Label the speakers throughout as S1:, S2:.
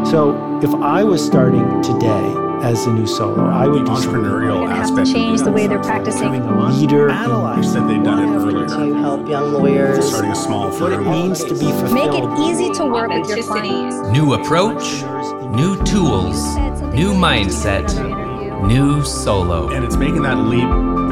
S1: So if I was starting today as a new solo, I would do
S2: entrepreneurial aspect.
S3: Have to change the way they're practicing.
S1: having a leader.
S2: You said they've done it earlier.
S4: To help young lawyers.
S2: Starting a small
S1: What it
S2: firm.
S1: means to be fulfilled.
S3: Make it easy to work with your clients.
S5: New approach, new tools, new mindset, new solo.
S2: And it's making that leap.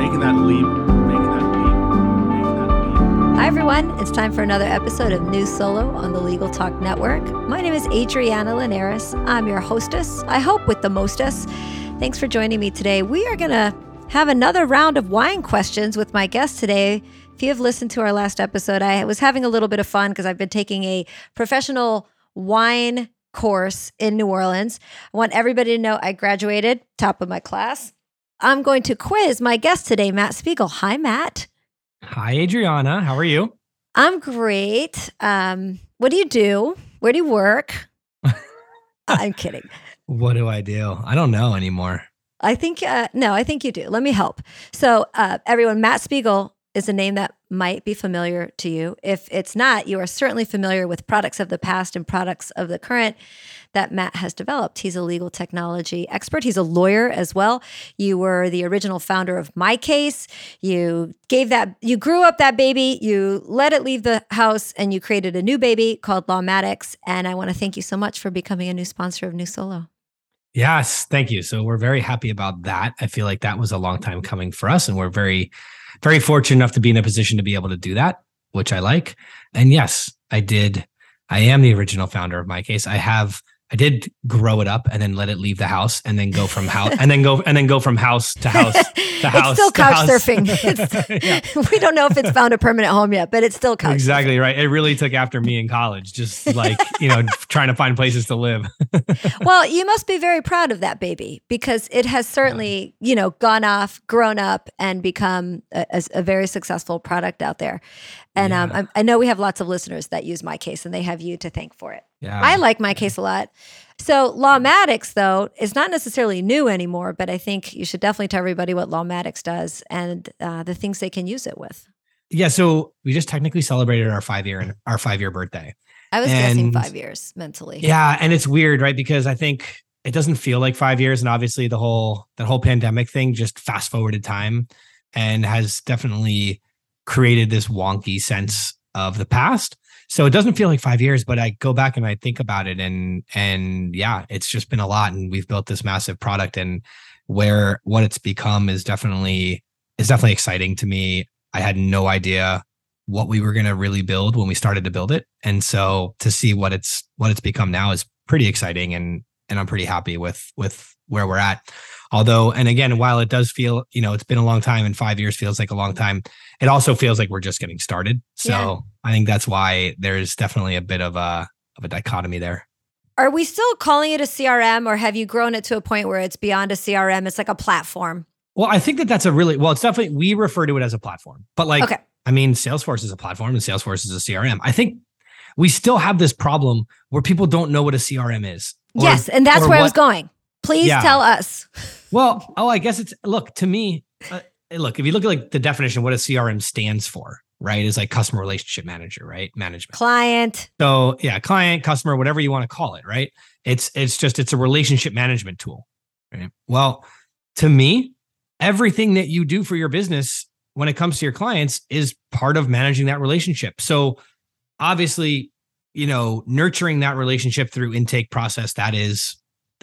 S3: Hi, everyone. It's time for another episode of New Solo on the Legal Talk Network. My name is Adriana Linares. I'm your hostess, I hope with the mostess. Thanks for joining me today. We are going to have another round of wine questions with my guest today. If you have listened to our last episode, I was having a little bit of fun because I've been taking a professional wine course in New Orleans. I want everybody to know I graduated, top of my class. I'm going to quiz my guest today, Matt Spiegel. Hi, Matt.
S6: Hi, Adriana. How are you?
S3: I'm great. What do you do? Where do you work? I'm kidding.
S6: What do? I don't know anymore.
S3: I think you do. Let me help. So everyone, Matt Spiegel is a name that might be familiar to you. If it's not, you are certainly familiar with products of the past and products of the current that Matt has developed. He's a legal technology expert. He's a lawyer as well. You were the original founder of MyCase. You grew up that baby, you let it leave the house, and you created a new baby called Lawmatics. And I want to thank you so much for becoming a new sponsor of New Solo.
S6: Yes, thank you. So we're very happy about that. I feel like that was a long time coming for us, and we're very, very fortunate enough to be in a position to be able to do that, which I like. And yes, I did. I am the original founder of MyCase. I did grow it up and then let it leave the house and then go from house and then go from house to house to house.
S3: It's still couch surfing.
S6: Yeah.
S3: We don't know if it's found a permanent home yet, but it's still couch
S6: Exactly
S3: surfing.
S6: right. It really took after me in college, just like, trying to find places to live.
S3: Well, you must be very proud of that baby because it has certainly, gone off, grown up, and become a very successful product out there. And I know we have lots of listeners that use MyCase, and they have you to thank for it.
S6: Yeah.
S3: I like MyCase a lot. So Lawmatics, though, is not necessarily new anymore, but I think you should definitely tell everybody what Lawmatics does and the things they can use it with.
S6: Yeah. So we just technically celebrated our 5-year birthday.
S3: I was guessing 5 years mentally.
S6: Yeah. And it's weird, right? Because I think it doesn't feel like 5 years. And obviously that whole pandemic thing just fast forwarded time and has definitely created this wonky sense of the past. So it doesn't feel like 5 years, but I go back and I think about it and yeah, it's just been a lot, and we've built this massive product, and what it's become is definitely exciting to me. I had no idea what we were going to really build when we started to build it. And so to see what it's become now is pretty exciting, and I'm pretty happy with where we're at. Although, and again, while it does feel, it's been a long time and 5 years feels like a long time, it also feels like we're just getting started. So yeah. I think that's why there's definitely a bit of a dichotomy there.
S3: Are we still calling it a CRM, or have you grown it to a point where it's beyond a CRM? It's like a platform.
S6: Well, I think that's it's definitely, we refer to it as a platform, but okay. I mean, Salesforce is a platform and Salesforce is a CRM. I think we still have this problem where people don't know what a CRM is.
S3: Yes. And that's where I was going. Please tell us.
S6: Well, I guess to me, if you look at like the definition, what a CRM stands for, right, is like customer relationship manager, right? Management.
S3: Client.
S6: So yeah, client, customer, whatever you want to call it, right? It's a relationship management tool, right? Well, to me, everything that you do for your business when it comes to your clients is part of managing that relationship. So obviously, nurturing that relationship through intake process, that is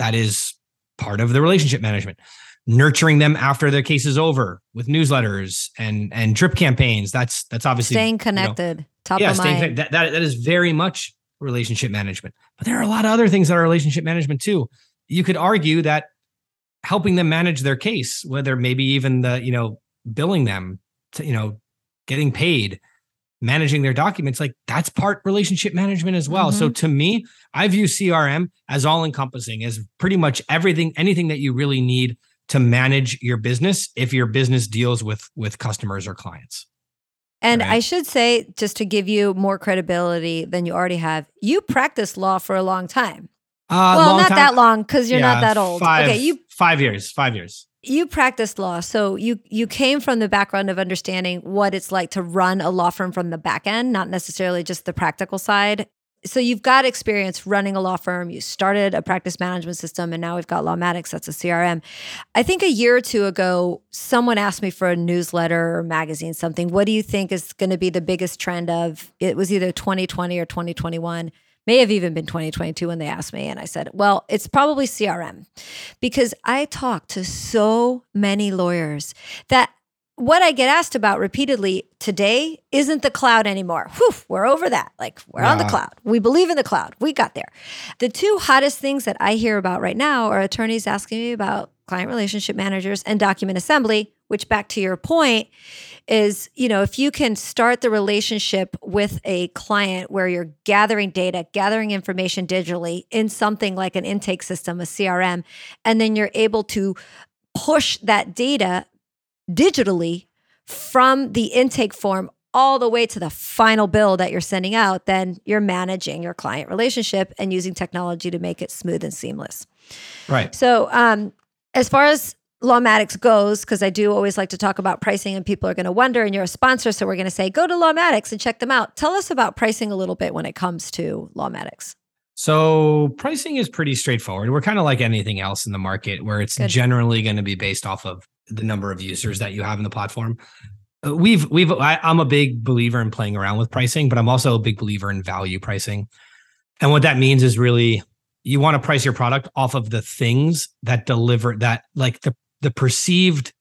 S6: part of the relationship management. Nurturing them after their case is over with newsletters and drip campaigns. That's obviously
S3: staying connected. Top of mind.
S6: That is very much relationship management. But there are a lot of other things that are relationship management too. You could argue that helping them manage their case, whether maybe even the billing them, to, getting paid, managing their documents, like that's part relationship management as well. Mm-hmm. So to me, I view CRM as all encompassing, as pretty much anything that you really need to manage your business if your business deals with customers or clients.
S3: And
S6: right?
S3: I should say, just to give you more credibility than you already have, you practiced law for a long time. Not that long because you're not that old.
S6: 5 years.
S3: You practiced law, so you came from the background of understanding what it's like to run a law firm from the back end, not necessarily just the practical side. So you've got experience running a law firm. You started a practice management system, and now we've got Lawmatics. That's a CRM. I think a year or two ago, someone asked me for a newsletter or magazine, something. What do you think is going to be the biggest trend of, it was either 2020 or 2021, may have even been 2022 when they asked me. And I said, well, it's probably CRM, because I talk to so many lawyers that what I get asked about repeatedly today isn't the cloud anymore. Whew, we're over that. Like, we're on the cloud. We believe in the cloud. We got there. The two hottest things that I hear about right now are attorneys asking me about client relationship managers and document assembly, which, back to your point, is, if you can start the relationship with a client where you're gathering data, gathering information digitally in something like an intake system, a CRM, and then you're able to push that data digitally from the intake form all the way to the final bill that you're sending out, then you're managing your client relationship and using technology to make it smooth and seamless.
S6: Right.
S3: So as far as Lawmatics goes, because I do always like to talk about pricing and people are going to wonder, and you're a sponsor, so we're going to say, go to Lawmatics and check them out. Tell us about pricing a little bit when it comes to Lawmatics.
S6: So pricing is pretty straightforward. We're kind of like anything else in the market, where it's generally going to be based off of the number of users that you have in the platform. I'm a big believer in playing around with pricing, but I'm also a big believer in value pricing. And what that means is, really, you want to price your product off of the things that deliver that, like the perceived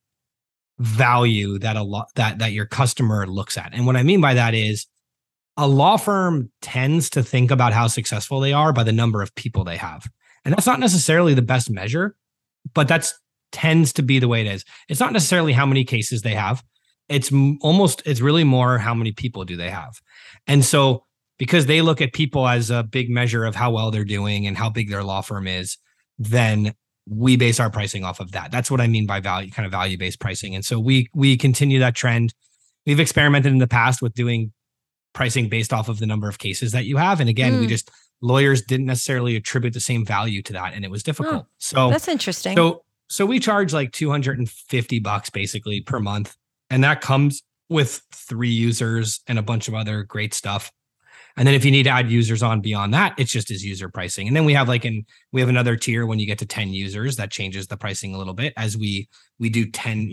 S6: value that your customer looks at. And what I mean by that is, a law firm tends to think about how successful they are by the number of people they have. And that's not necessarily the best measure, but that's tends to be the way it is. It's not necessarily how many cases they have. It's really more how many people do they have. And so, because they look at people as a big measure of how well they're doing and how big their law firm is, then we base our pricing off of that. That's what I mean by value-based pricing. And so we continue that trend. We've experimented in the past with doing pricing based off of the number of cases that you have. And again, lawyers didn't necessarily attribute the same value to that, and it was difficult. So
S3: that's interesting.
S6: So we charge like $250 basically per month. And that comes with 3 users and a bunch of other great stuff. And then if you need to add users on beyond that, it's just as user pricing. And then we have another tier when you get to 10 users that changes the pricing a little bit, as we do 10,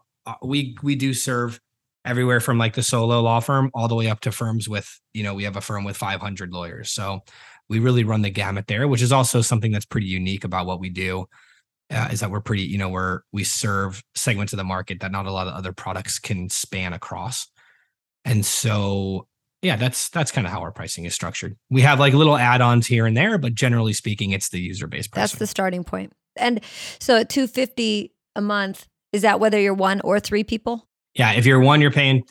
S6: we do serve everywhere from like the solo law firm all the way up to firms with, we have a firm with 500 lawyers. So we really run the gamut there, which is also something that's pretty unique about what we do. Is that we're pretty, we serve segments of the market that not a lot of other products can span across. And so, yeah, that's kind of how our pricing is structured. We have like little add-ons here and there, but generally speaking, it's the user-based pricing.
S3: That's the starting point. And so at $250 a month, is that whether you're 1 or 3 people?
S6: Yeah, if you're one, you're paying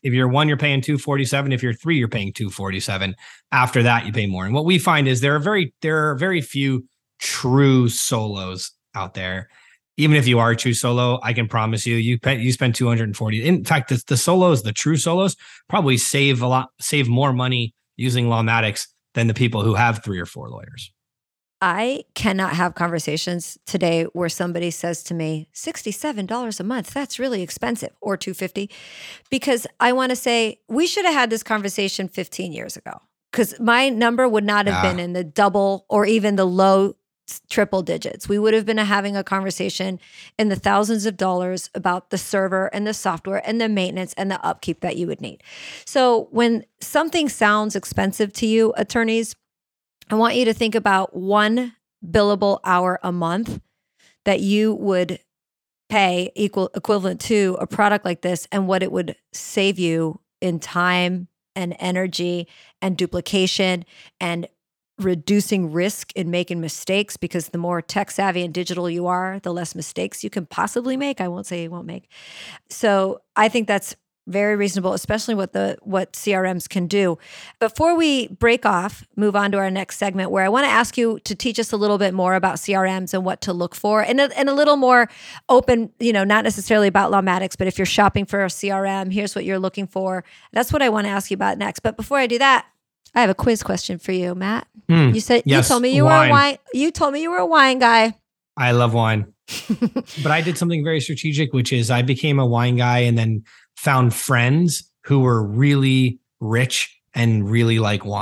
S6: $247. If you're 3, you're paying $247. After that, you pay more. And what we find is there are very few true solos out there. Even if you are a true solo, I can promise you spend $240. In fact, the true solos probably save more money using Lawmatics than the people who have 3 or 4 lawyers.
S3: I cannot have conversations today where somebody says to me, $67 a month, that's really expensive, or $250, because I want to say, we should have had this conversation 15 years ago, because my number would not have been in the double or even the low triple digits. We would have been having a conversation in the thousands of dollars about the server and the software and the maintenance and the upkeep that you would need. So when something sounds expensive to you, attorneys, I want you to think about 1 billable hour a month that you would pay equivalent to a product like this, and what it would save you in time and energy and duplication and reducing risk in making mistakes, because the more tech savvy and digital you are, the less mistakes you can possibly make. I won't say you won't make. So I think that's very reasonable, especially what CRMs can do. Before we break off, move on to our next segment, where I want to ask you to teach us a little bit more about CRMs and what to look for, and a little more open, not necessarily about Lawmatics, but if you're shopping for a CRM, here's what you're looking for. That's what I want to ask you about next. But before I do that, I have a quiz question for you, Matt. You said yes, you told me you were a wine. You told me you were a wine guy.
S6: I love wine, but I did something very strategic, which is I became a wine guy and then found friends who were really rich and really like wine.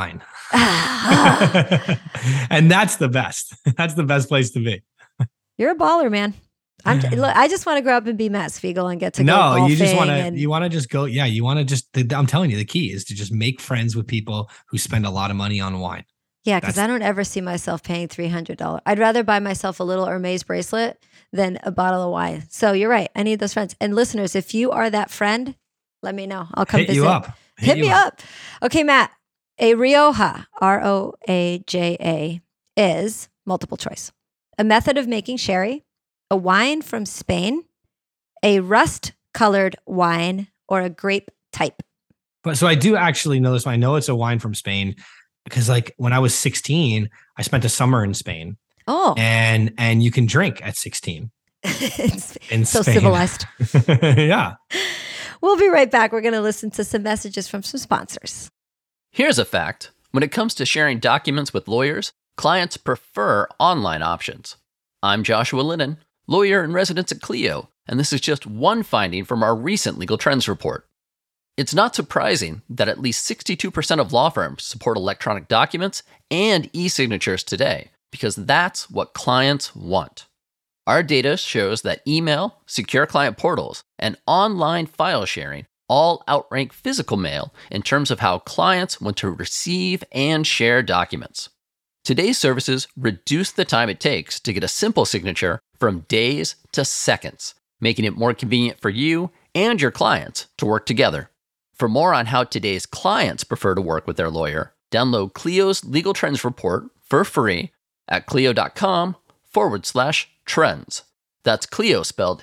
S6: And that's the best. That's the best place to be.
S3: You're a baller, man. Look, I just want to grow up and be Matt Spiegel and get to go golfing.
S6: You just want to, you want to just go. Yeah. You want to just, I'm telling you, the key is to just make friends with people who spend a lot of money on wine.
S3: Yeah. Cause I don't ever see myself paying $300. I'd rather buy myself a little Hermes bracelet than a bottle of wine. So you're right. I need those friends. And listeners, if you are that friend, let me know. I'll come
S6: Hit
S3: visit.
S6: you up.
S3: Hit me up. Okay, Matt, a Rioja, Roaja, is multiple choice. A method of making sherry, a wine from Spain, a rust-colored wine, or a grape type.
S6: But so I do actually know this. I know it's a wine from Spain because, like, when I was 16, I spent a summer in Spain.
S3: Oh,
S6: and you can drink at 16 in
S3: so
S6: Spain.
S3: civilized.
S6: Yeah.
S3: We'll be right back. We're going to listen to some messages from some sponsors.
S4: Here's a fact. When it comes to sharing documents with lawyers, clients prefer online options. I'm Joshua Lennon, lawyer in residence at Clio, and this is just one finding from our recent Legal Trends report. It's not surprising that at least 62% of law firms support electronic documents and e-signatures today, because that's what clients want. Our data shows that email, secure client portals, and online file sharing all outrank physical mail in terms of how clients want to receive and share documents. Today's services reduce the time it takes to get a simple signature from days to seconds, making it more convenient for you and your clients to work together. For more on how today's clients prefer to work with their lawyer, download Clio's Legal Trends report for free at clio.com/trends. That's Clio spelled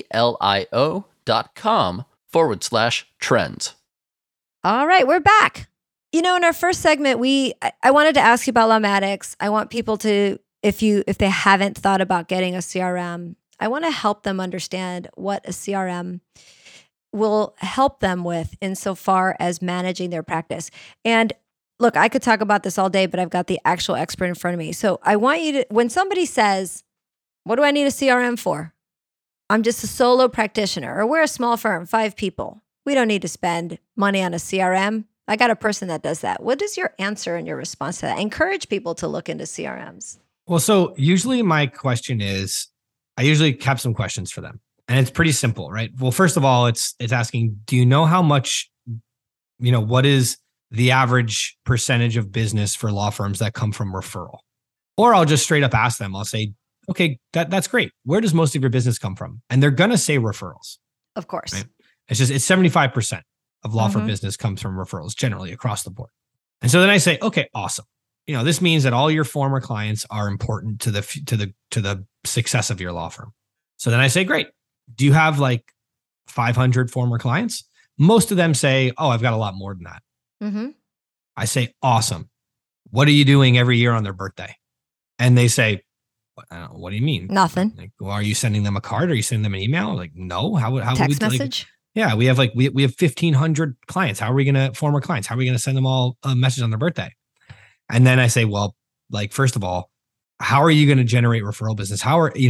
S4: CLIO.com/trends.
S3: All right, we're back. You know, in our first segment, I wanted to ask you about Lawmatics. I want people to, if they haven't thought about getting a CRM, I want to help them understand what a CRM will help them with insofar as managing their practice. And look, I could talk about this all day, but I've got the actual expert in front of me. So I want you to, when somebody says, what do I need a CRM for? I'm just a solo practitioner, or we're a small firm, 5 people. We don't need to spend money on a CRM. I got a person that does that. What is your answer and your response to that? I encourage people to look into CRMs.
S6: Well, so usually my question is, I usually have some questions for them. And it's pretty simple, right? Well, first of all, it's asking, do you know how much, what is the average percentage of business for law firms that come from referral? Or I'll just straight up ask them, I'll say, okay, that's great. Where does most of your business come from? And they're going to say referrals.
S3: Of course.
S6: Right? It's 75% of law firm business comes from referrals generally across the board. And so then I say, okay, awesome. This means that all your former clients are important to the success of your law firm. So then I say, great. Do you have like 500 former clients? Most of them say, oh, I've got a lot more than that. Mm-hmm. I say, awesome. What are you doing every year on their birthday? And they say, what do you mean?
S3: Nothing.
S6: Like, well, are you sending them a card? Are you sending them an email? Like, no. How
S3: text
S6: would we,
S3: message?
S6: Yeah, we have 1,500 clients. How are we going to former clients? How are we going to send them all a message on their birthday? And then I say, well, like, first of all, how are you going to generate referral business? How are,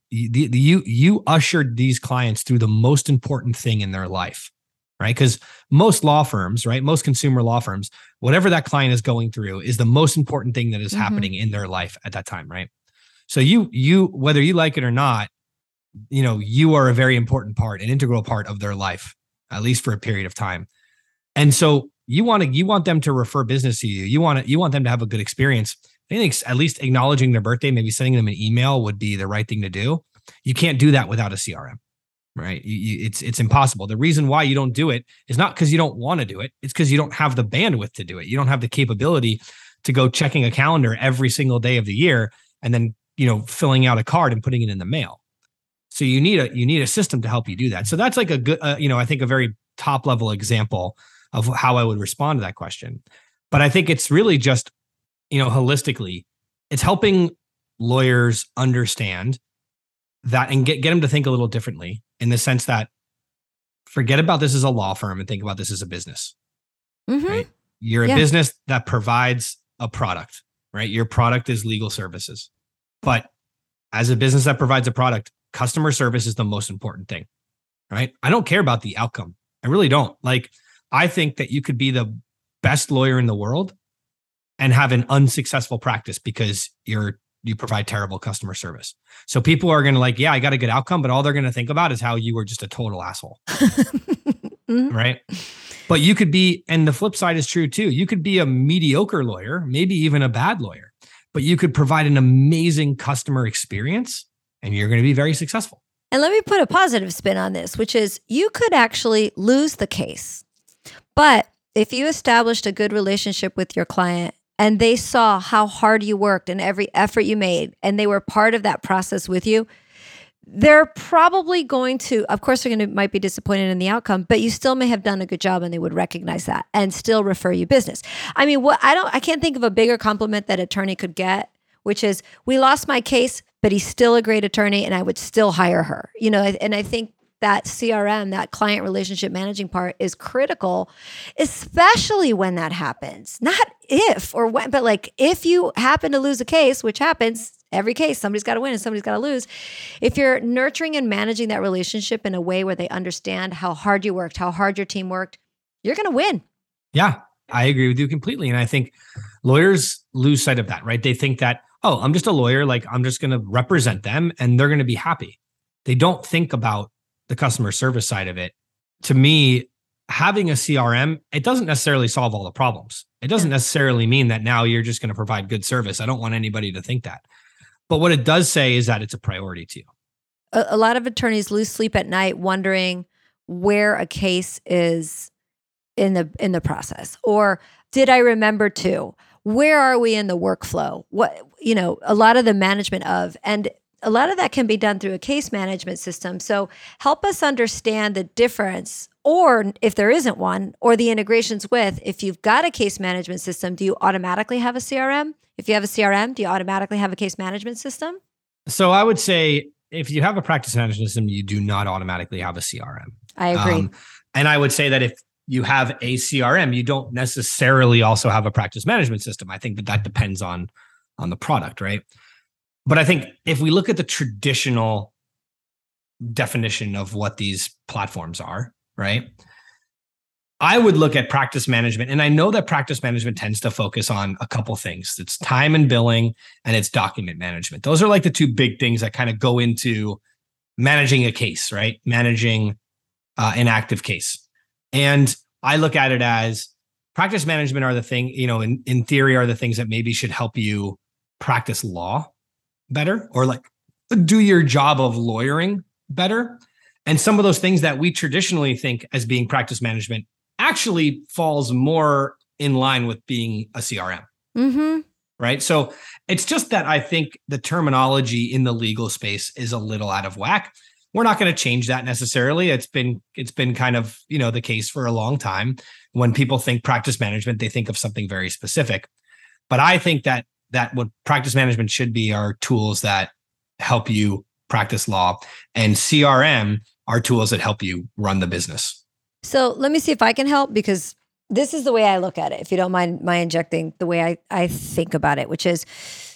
S6: you ushered these clients through the most important thing in their life, right? Because most law firms, right? Most consumer law firms, whatever that client is going through is the most important thing that is happening in their life at that time, right? So you, whether you like it or not, you are a very important part, an integral part of their life, at least for a period of time. And so you want them to refer business to you. You want them to have a good experience. I think at least acknowledging their birthday, maybe sending them an email would be the right thing to do. You can't do that without a CRM, right? It's impossible. The reason why you don't do it is not because you don't want to do it. It's because you don't have the bandwidth to do it. You don't have the capability to go checking a calendar every single day of the year and then, filling out a card and putting it in the mail. So you need a system to help you do that. So that's like a good, I think a very top level example of how I would respond to that question. But I think it's really just, holistically, it's helping lawyers understand that and get them to think a little differently in the sense that forget about this as a law firm and think about this as a business. Mm-hmm. Right? You're a business that provides a product, right? Your product is legal services. But as a business that provides a product, customer service is the most important thing, right? I don't care about the outcome. I really don't. Like, I think that you could be the best lawyer in the world. and have an unsuccessful practice because you provide terrible customer service. So people are going to like, yeah, I got a good outcome, but all they're going to think about is how you were just a total asshole. Right. But you could be, and the flip side is true too. You could be a mediocre lawyer, maybe even a bad lawyer, but you could provide an amazing customer experience and you're going to be very successful.
S3: And let me put a positive spin on this, which is you could actually lose the case. But if you established a good relationship with your client and they saw how hard you worked and every effort you made, and they were part of that process with you, they're probably going to, of course, might be disappointed in the outcome, but you still may have done a good job and they would recognize that and still refer you business. I mean, I can't think of a bigger compliment that attorney could get, which is, we lost my case, but he's still a great attorney and I would still hire her. And I think that CRM, that client relationship managing part, is critical, especially when that happens. Not if or when, but like if you happen to lose a case, which happens every case, somebody's got to win and somebody's got to lose. If you're nurturing and managing that relationship in a way where they understand how hard you worked, how hard your team worked, you're going to win.
S6: Yeah, I agree with you completely. And I think lawyers lose sight of that, right? They think that, oh, I'm just a lawyer, like I'm just going to represent them and they're going to be happy. They don't think about the customer service side of it. To me, having a CRM, it doesn't necessarily solve all the problems. It doesn't necessarily mean that now you're just going to provide good service. I don't want anybody to think that. But what it does say is that it's a priority to you.
S3: A lot of attorneys lose sleep at night wondering where a case is in the process, or did I remember to? Where are we in the workflow? A lot of the management of, and a lot of that can be done through a case management system. So help us understand the difference, or if there isn't one, or the integrations with. If you've got a case management system, do you automatically have a CRM? If you have a CRM, do you automatically have a case management system?
S6: So I would say if you have a practice management system, you do not automatically have a CRM.
S3: I agree.
S6: And I would say that if you have a CRM, you don't necessarily also have a practice management system. I think that depends on the product, right? But I think if we look at the traditional definition of what these platforms are, right? I would look at practice management, and I know that practice management tends to focus on a couple things. It's time and billing, and it's document management. Those are like the two big things that kind of go into managing a case, right? Managing an active case. And I look at it as practice management are the thing, in theory, are the things that maybe should help you practice law better, or like do your job of lawyering better. And some of those things that we traditionally think as being practice management actually falls more in line with being a CRM.
S3: Mm-hmm.
S6: Right. So it's just that I think the terminology in the legal space is a little out of whack. We're not going to change that necessarily. It's been kind of, the case for a long time. When people think practice management, they think of something very specific. But I think that what practice management should be are tools that help you practice law, and CRM are tools that help you run the business.
S3: So let me see if I can help, because this is the way I look at it. If you don't mind my injecting the way I think about it, which is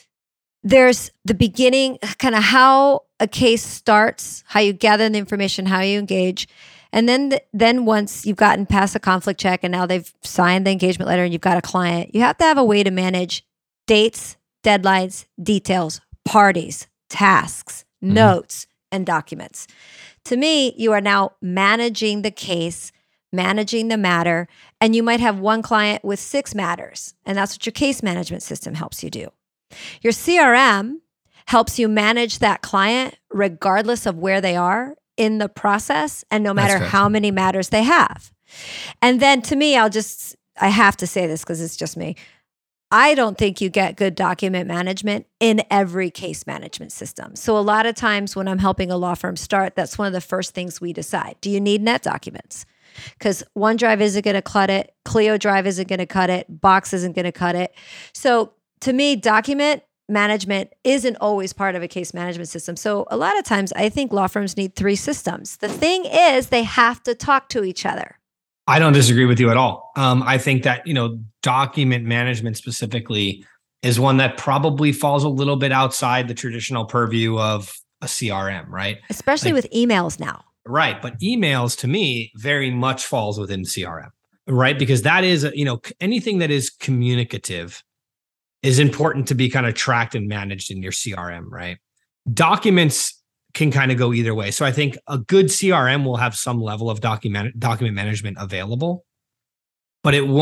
S3: there's the beginning, kind of how a case starts, how you gather the information, how you engage. And then once you've gotten past the conflict check and now they've signed the engagement letter and you've got a client, you have to have a way to manage dates, deadlines, details, parties, tasks, notes, and documents. To me, you are now managing the case, managing the matter, and you might have one client with 6 matters, and that's what your case management system helps you do. Your CRM helps you manage that client regardless of where they are in the process and no matter how many matters they have. And then to me, I have to say this because it's just me. I don't think you get good document management in every case management system. So a lot of times when I'm helping a law firm start, that's one of the first things we decide. Do you need net documents? Because OneDrive isn't going to cut it. Clio Drive isn't going to cut it. Box isn't going to cut it. So to me, document management isn't always part of a case management system. So a lot of times I think law firms need 3 systems. The thing is they have to talk to each other.
S6: I don't disagree with you at all. I think that, document management specifically is one that probably falls a little bit outside the traditional purview of a CRM, right?
S3: Especially with emails now.
S6: Right. But emails to me very much falls within CRM, right? Because that is, anything that is communicative is important to be kind of tracked and managed in your CRM, right? Documents can kind of go either way. So I think a good CRM will have some level of document management available, but it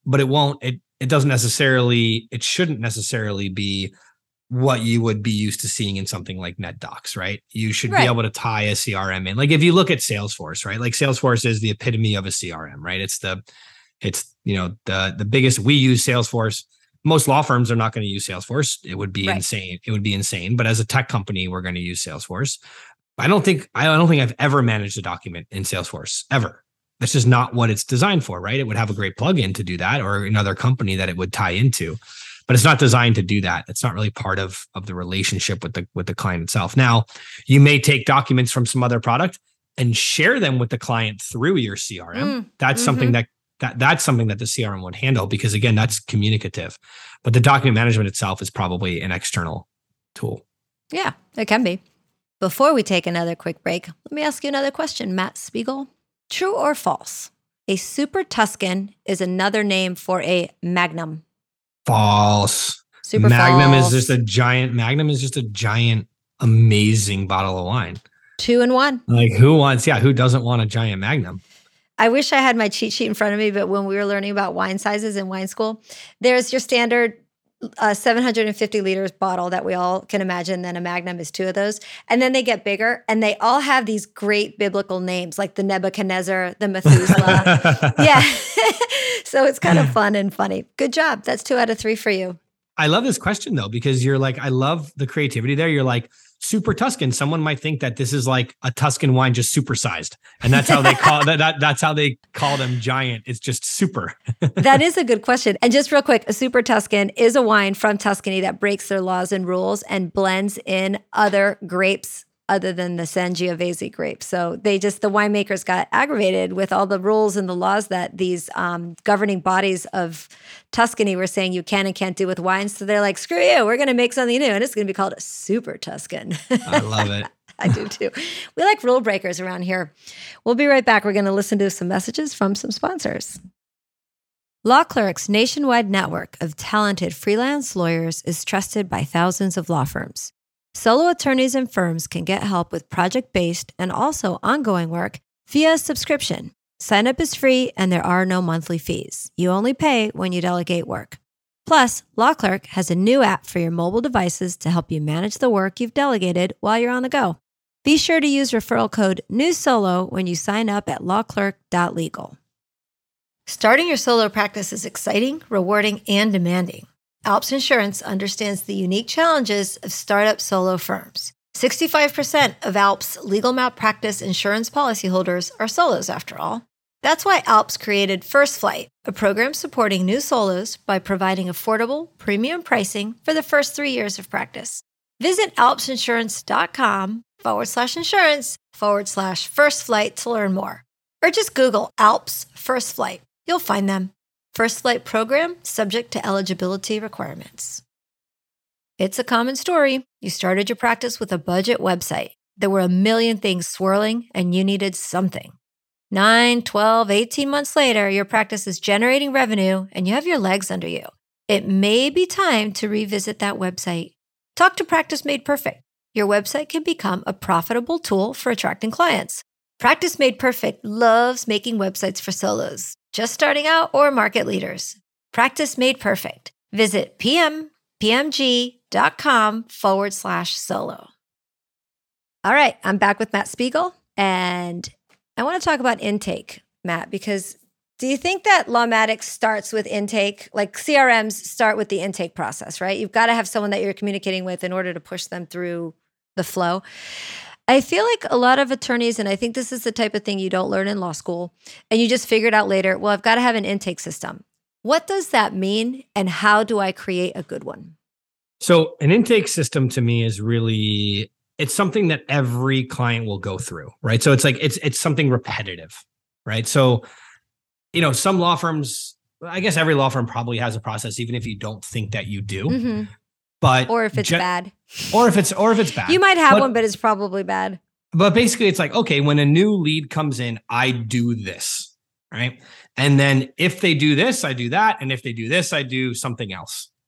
S6: shouldn't necessarily be what you would be used to seeing in something like NetDocs, right? You should be able to tie a CRM in. Like if you look at Salesforce, right? Like Salesforce is the epitome of a CRM, right? It's the biggest. We use Salesforce. Most law firms are not going to use Salesforce. It would be insane. It would be insane. But as a tech company, we're going to use Salesforce. I don't think I've ever managed a document in Salesforce ever. That's just not what it's designed for, right? It would have a great plugin to do that, or another company that it would tie into, but it's not designed to do that. It's not really part of the relationship with the client itself. Now, you may take documents from some other product and share them with the client through your CRM. That's something that's something that the CRM would handle, because again, that's communicative. But the document management itself is probably an external tool.
S3: Yeah, it can be. Before we take another quick break, let me ask you another question, Matt Spiegel. True or false? A Super Tuscan is another name for a Magnum.
S6: False.
S3: Super
S6: Magnum
S3: false.
S6: is just a giant, amazing bottle of wine.
S3: 2 in 1.
S6: Like who doesn't want a giant Magnum?
S3: I wish I had my cheat sheet in front of me, but when we were learning about wine sizes in wine school, there's your standard 750 liters bottle that we all can imagine. Then a Magnum is 2 of those. And then they get bigger, and they all have these great biblical names like the Nebuchadnezzar, the Methuselah. Yeah. So it's kind of fun and funny. Good job. That's 2 out of 3 for you.
S6: I love this question though, because you're like, I love the creativity there. You're like, Super Tuscan. Someone might think that this is like a Tuscan wine just supersized, and that's how they call that's how they call them giant. It's just super.
S3: That is a good question. And just real quick, a Super Tuscan is a wine from Tuscany that breaks their laws and rules and blends in other grapes other than the Sangiovese grapes. So the winemakers got aggravated with all the rules and the laws that these governing bodies of Tuscany were saying you can and can't do with wines. So they're like, screw you, we're going to make something new. And it's going to be called a Super Tuscan.
S6: I love it.
S3: I do too. We like rule breakers around here. We'll be right back. We're going to listen to some messages from some sponsors. Law Clerk's nationwide network of talented freelance lawyers is trusted by thousands of law firms. Solo attorneys and firms can get help with project-based and also ongoing work via subscription. Sign up is free and there are no monthly fees. You only pay when you delegate work. Plus, Law Clerk has a new app for your mobile devices to help you manage the work you've delegated while you're on the go. Be sure to use referral code NEWSOLO when you sign up at lawclerk.legal. Starting your solo practice is exciting, rewarding, and demanding. Alps Insurance understands the unique challenges of startup solo firms. 65% of Alps legal malpractice insurance policyholders are solos, after all. That's why Alps created First Flight, a program supporting new solos by providing affordable, premium pricing for the first 3 years of practice. Visit alpsinsurance.com/insurance/First Flight to learn more. Or just Google Alps First Flight. You'll find them. First Flight program subject to eligibility requirements. It's a common story. You started your practice with a budget website. There were a million things swirling and you needed something. 9, 12, 18 months later, your practice is generating revenue and you have your legs under you. It may be time to revisit that website. Talk to Practice Made Perfect. Your website can become a profitable tool for attracting clients. Practice Made Perfect loves making websites for solos, just starting out or market leaders. Practice Made Perfect. Visit pmg.com/solo. All right, I'm back with Matt Spiegel, and I want to talk about intake, Matt, because do you think that Lawmatics starts with intake? Like CRMs start with the intake process, right? You've got to have someone that you're communicating with in order to push them through the flow. I feel like a lot of attorneys, and I think this is the type of thing you don't learn in law school, and you just figure it out later, well, I've got to have an intake system. What does that mean, and how do I create a good one?
S6: So an intake system to me is really, it's something that every client will go through, right? So it's like, it's something repetitive, right? So, you know, some law firms, I guess every law firm probably has a process, even if you don't think that you do.
S3: Mm-hmm.
S6: But
S3: or if it's bad.
S6: Or if it's bad.
S3: You might have one, but it's probably bad.
S6: But basically it's like, okay, when a new lead comes in, I do this, right? And then if they do this, I do that. And if they do this, I do something else,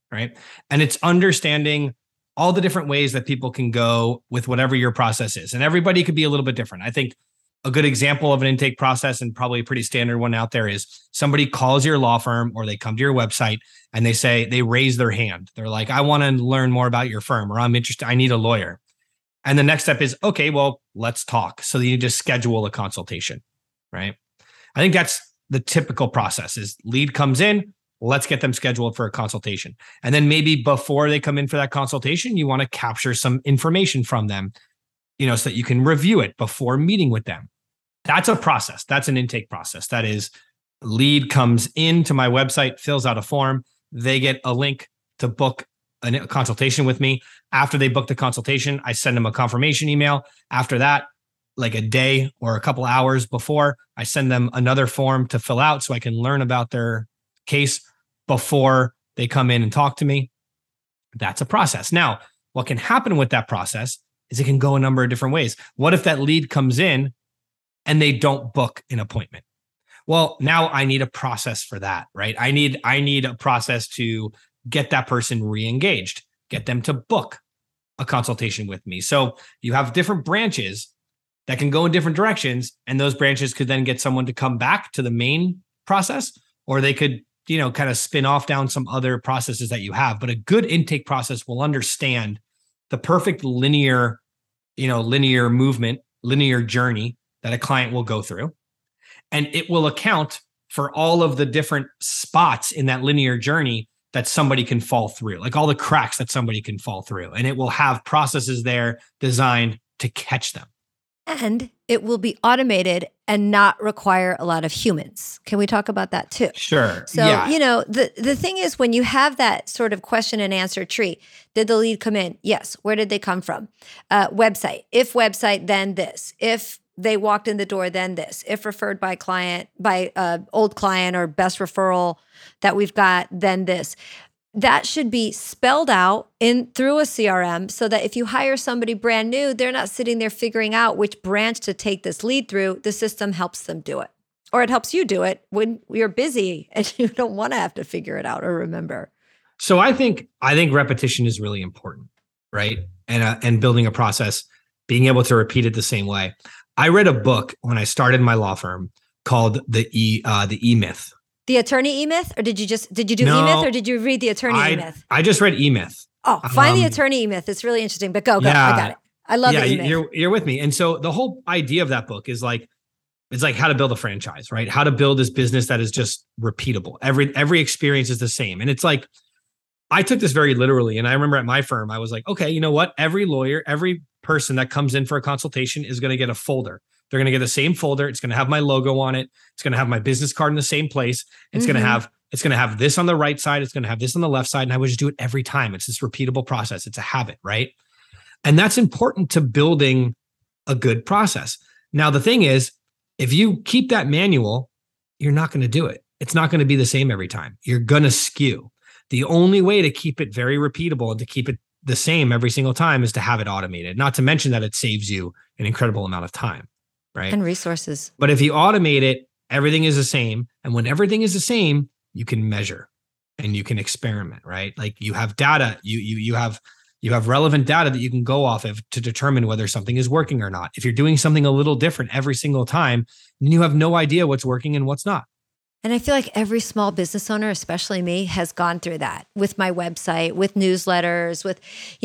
S6: right? And it's understanding all the different ways that people can go with whatever your process is. And everybody could be a little bit different. I think a good example of an intake process, and probably a pretty standard one out there, is somebody calls your law firm or they come to your website and they raise their hand. They're like, I want to learn more about your firm, or I'm interested, I need a lawyer. And the next step is, okay, well, let's talk. So you just schedule a consultation, right? I think that's the typical process is lead comes in, let's get them scheduled for a consultation. And then maybe before they come in for that consultation, you want to capture some information from them, so that you can review it before meeting with them. That's a process. That's an intake process. That is, lead comes into my website, fills out a form. They get a link to book a consultation with me. After they book the consultation, I send them a confirmation email. After that, like a day or a couple hours before, I send them another form to fill out so I can learn about their case before they come in and talk to me. That's a process. Now, what can happen with that process is it can go a number of different ways. What if that lead comes in and they don't book an appointment? Well, now I need a process for that, right? I need a process to get that person re-engaged, get them to book a consultation with me. So you have different branches that can go in different directions, and those branches could then get someone to come back to the main process, or they could, kind of spin off down some other processes that you have. But a good intake process will understand the perfect linear movement, linear journey that a client will go through. And it will account for all of the different spots in that linear journey that somebody can fall through, like all the cracks that somebody can fall through. And it will have processes there designed to catch them.
S3: And it will be automated and not require a lot of humans. Can we talk about that too?
S6: Sure.
S3: So, the thing is, when you have that sort of question and answer tree, did the lead come in? Yes. Where did they come from? Website. If website, then this. If they walked in the door, then this. If referred by old client or best referral that we've got, then this. That should be spelled out through a CRM so that if you hire somebody brand new, they're not sitting there figuring out which branch to take this lead through. The system helps them do it, or it helps you do it when you're busy and you don't want to have to figure it out or remember.
S6: So I think repetition is really important, right? And building a process, being able to repeat it the same way. I read a book when I started my law firm called the E-Myth.
S3: The Attorney E-Myth, or did you do E-Myth, or did you read the Attorney E-Myth?
S6: I just read E-Myth.
S3: Oh, find the Attorney E-Myth. It's really interesting, but go. Yeah, I got it. I love the E-Myth. You're
S6: with me. And so the whole idea of that book is it's like how to build a franchise, right? How to build this business that is just repeatable. Every experience is the same. And it's like, I took this very literally. And I remember at my firm, I was like, okay, you know what? Every lawyer, every person that comes in for a consultation is going to get a folder. They're going to get the same folder. It's going to have my logo on it. It's going to have my business card in the same place. It's going to have this on the right side. It's going to have this on the left side. And I would just do it every time. It's this repeatable process. It's a habit, right? And that's important to building a good process. Now, the thing is, if you keep that manual, you're not going to do it. It's not going to be the same every time. You're going to skew. The only way to keep it very repeatable and to keep it the same every single time is to have it automated. Not to mention that it saves you an incredible amount of time. Right?
S3: And resources. But
S6: if you automate it, everything is the same. And when everything is the same, you can measure and you can experiment, right? Like you have data, you have relevant data that you can go off of to determine whether something is working or not. If you're doing something a little different every single time, then you have no idea what's working and what's not.
S3: And I feel like every small business owner, especially me, has gone through that with my website, with newsletters, with,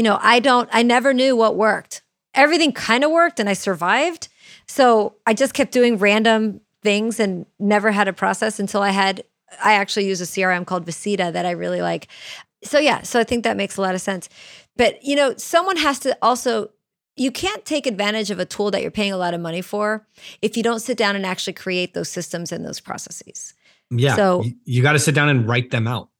S3: I never knew what worked. Everything kind of worked and I survived. So I just kept doing random things and never had a process until I actually use a CRM called Visita that I really like. So I think that makes a lot of sense. But, someone has to also, you can't take advantage of a tool that you're paying a lot of money for if you don't sit down and actually create those systems and those processes.
S6: Yeah. So you got to sit down and write them out.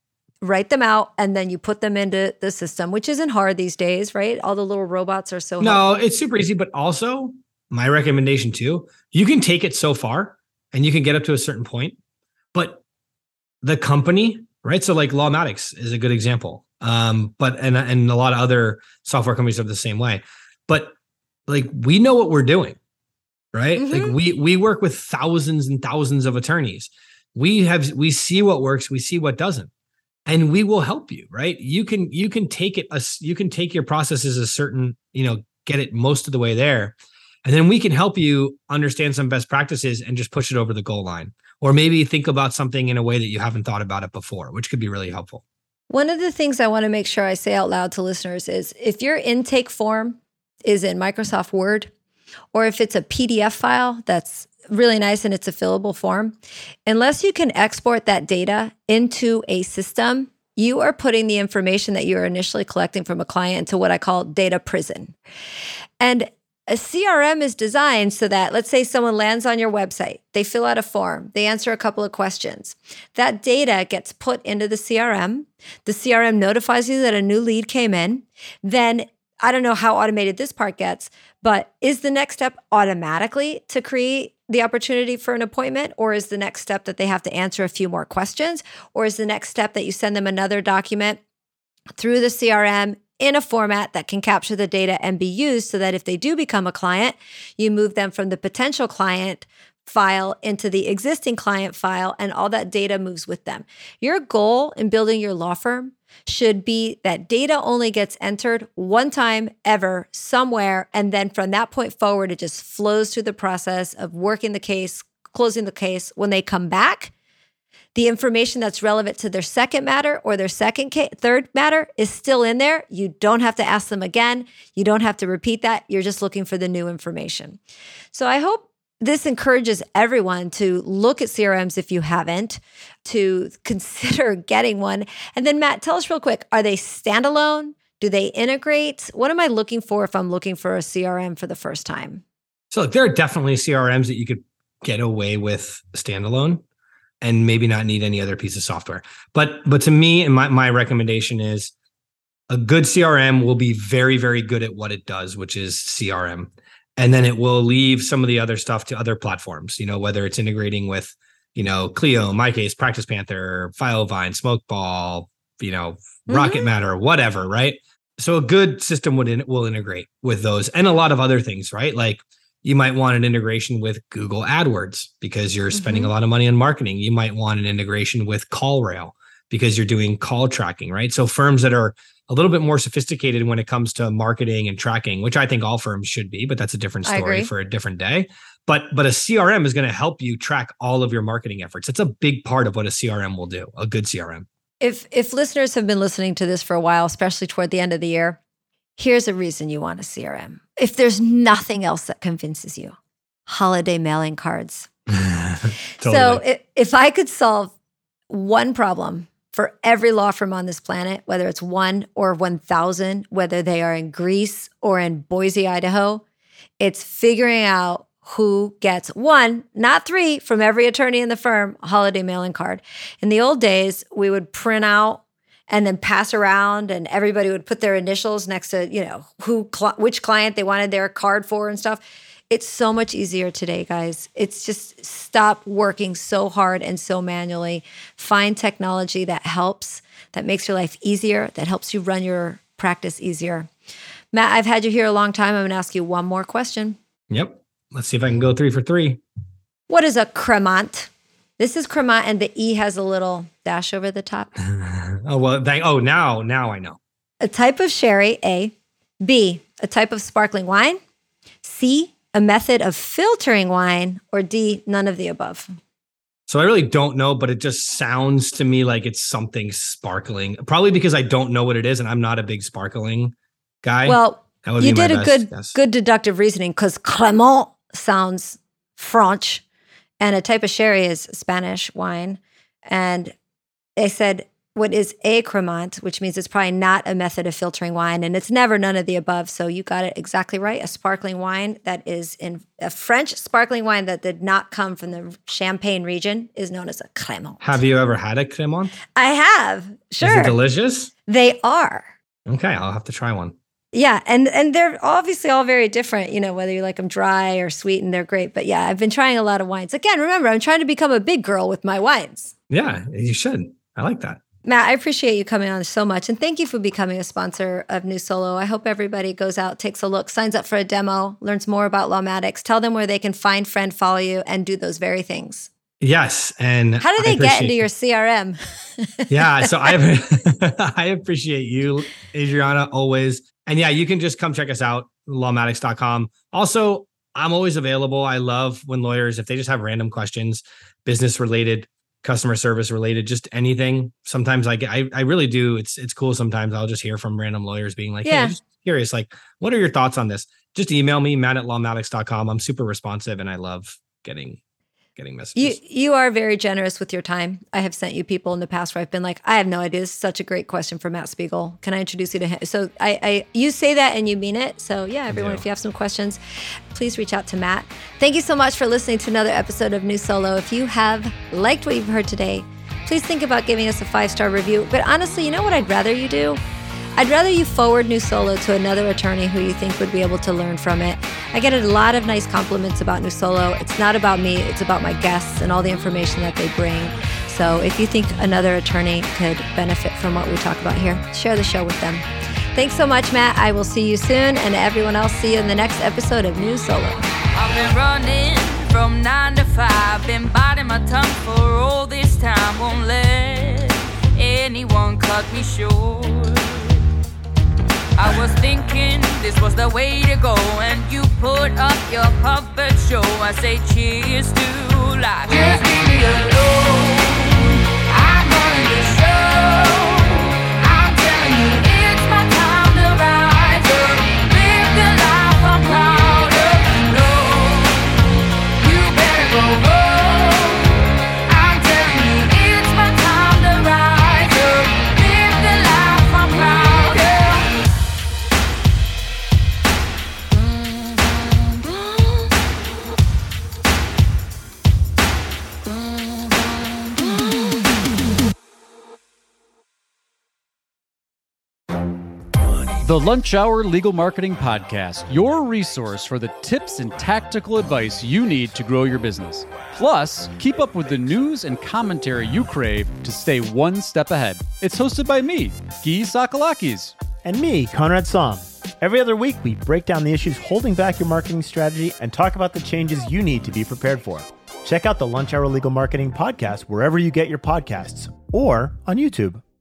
S3: And then you put them into the system, which isn't hard these days, right? All the little robots are so
S6: helpful. It's super easy, but also my recommendation too, you can take it so far and you can get up to a certain point, but the company, right? So like Lawmatics is a good example. But a lot of other software companies are the same way, but like we know what we're doing, right?
S3: Mm-hmm.
S6: Like we work with thousands and thousands of attorneys. We see what works. We see what doesn't. and we will help you, right? You can take it, you can take your processes a certain, get it most of the way there. And then we can help you understand some best practices and just push it over the goal line. Or maybe think about something in a way that you haven't thought about it before, which could be really helpful.
S3: One of the things I want to make sure I say out loud to listeners is if your intake form is in Microsoft Word, or if it's a PDF file that's really nice and it's a fillable form, unless you can export that data into a system, you are putting the information that you're initially collecting from a client into what I call data prison. And a CRM is designed so that, let's say someone lands on your website, they fill out a form, they answer a couple of questions. That data gets put into the CRM. The CRM notifies you that a new lead came in. Then, I don't know how automated this part gets, but is the next step automatically to create the opportunity for an appointment? Or is the next step that they have to answer a few more questions? Or is the next step that you send them another document through the CRM in a format that can capture the data and be used so that if they do become a client, you move them from the potential client file into the existing client file, and all that data moves with them. Your goal in building your law firm should be that data only gets entered one time ever somewhere, and then from that point forward, it just flows through the process of working the case, closing the case. When they come back, the information that's relevant to their second matter or their third matter is still in there. You don't have to ask them again. You don't have to repeat that. You're just looking for the new information. So I hope this encourages everyone to look at CRMs if you haven't, to consider getting one. And then Matt, tell us real quick, are they standalone? Do they integrate? What am I looking for if I'm looking for a CRM for the first time?
S6: So look, there are definitely CRMs that you could get away with standalone and maybe not need any other piece of software. But to me, and my recommendation is a good CRM will be very, very good at what it does, which is CRM. And then it will leave some of the other stuff to other platforms, whether it's integrating with, Clio, in my case, Practice Panther, Filevine, Smokeball, Rocket Matter, whatever, right? So a good system will integrate with those and a lot of other things, right? Like you might want an integration with Google AdWords because you're spending a lot of money on marketing. You might want an integration with CallRail because you're doing call tracking, right? So firms that are a little bit more sophisticated when it comes to marketing and tracking, which I think all firms should be, but that's a different story for a different day. But a CRM is going to help you track all of your marketing efforts. It's a big part of what a CRM will do, a good CRM.
S3: If listeners have been listening to this for a while, especially toward the end of the year, here's a reason you want a CRM. If there's nothing else that convinces you, holiday mailing cards.
S6: Totally.
S3: So if I could solve one problem for every law firm on this planet, whether it's 1 or 1,000, whether they are in Greece or in Boise, Idaho, it's figuring out who gets 1, not 3, from every attorney in the firm, a holiday mailing card. In the old days, we would print out and then pass around, and everybody would put their initials next to, which client they wanted their card for and stuff. It's so much easier today, guys. It's just stop working so hard and so manually. Find technology that helps, that makes your life easier, that helps you run your practice easier. Matt, I've had you here a long time. I'm going to ask you one more question.
S6: Yep. Let's see if I can go 3 for 3.
S3: What is a cremant? This is cremant, and the E has a little dash over the top.
S6: Now I know.
S3: A type of sherry, A. B, a type of sparkling wine. C, a method of filtering wine. Or D, none of the above.
S6: So I really don't know, but it just sounds to me like it's something sparkling. Probably because I don't know what it is, and I'm not a big sparkling guy.
S3: Well, you did a good deductive reasoning because Cremant sounds French, and a type of sherry is Spanish wine. And they said, what is a cremant, which means it's probably not a method of filtering wine, and it's never none of the above. So you got it exactly right. A sparkling wine that is in a French sparkling wine that did not come from the Champagne region is known as a cremant.
S6: Have you ever had a cremant?
S3: I have. Sure.
S6: Is it delicious?
S3: They are.
S6: Okay, I'll have to try one.
S3: Yeah, and they're obviously all very different, whether you like them dry or sweet, and they're great. But yeah, I've been trying a lot of wines. Again, remember, I'm trying to become a big girl with my wines.
S6: Yeah, you should. I like that.
S3: Matt, I appreciate you coming on so much, and thank you for becoming a sponsor of New Solo. I hope everybody goes out, takes a look, signs up for a demo, learns more about Lawmatics, tell them where they can find, friend, follow you, and do those very things.
S6: Yes. And
S3: how do they get into your CRM?
S6: Yeah. So I appreciate you, Adriana, always. And yeah, you can just come check us out, lawmatics.com. Also, I'm always available. I love when lawyers, if they just have random questions, business related, customer service related, just anything. Sometimes I really do. It's cool. Sometimes I'll just hear from random lawyers being like, hey, I'm just curious, like, what are your thoughts on this? Just email me, matt@lawmatics.com. I'm super responsive and I love getting messages.
S3: You are very generous with your time. I have sent you people in the past where I've been like, I have no idea. This is such a great question for Matt Spiegel. Can I introduce you to him? So you say that and you mean it. So yeah, everyone, if you have some questions, please reach out to Matt. Thank you so much for listening to another episode of New Solo. If you have liked what you've heard today, please think about giving us a 5-star review. But honestly, you know what I'd rather you do? I'd rather you forward New Solo to another attorney who you think would be able to learn from it. I get a lot of nice compliments about New Solo. It's not about me, it's about my guests and all the information that they bring. So if you think another attorney could benefit from what we talk about here, share the show with them. Thanks so much, Matt. I will see you soon. And everyone else, see you in the next episode of New Solo.
S7: I've been running from 9 to 5, been biting my tongue for all this time. Won't let anyone cut me short. I was thinking this was the way to go, and you put up your puppet show. I say cheers to life. Just leave me alone. I'm running the show. I'm telling you, it's my time to rise up. Live the life I'm proud of. No, you better go home. I'm telling you, it's my time to rise up. Live the life I'm proud of.
S8: The Lunch Hour Legal Marketing Podcast, your resource for the tips and tactical advice you need to grow your business. Plus, keep up with the news and commentary you crave to stay one step ahead. It's hosted by me, Guy Sakalakis.
S9: And me, Conrad Som. Every other week, we break down the issues holding back your marketing strategy and talk about the changes you need to be prepared for. Check out the Lunch Hour Legal Marketing Podcast wherever you get your podcasts or on YouTube.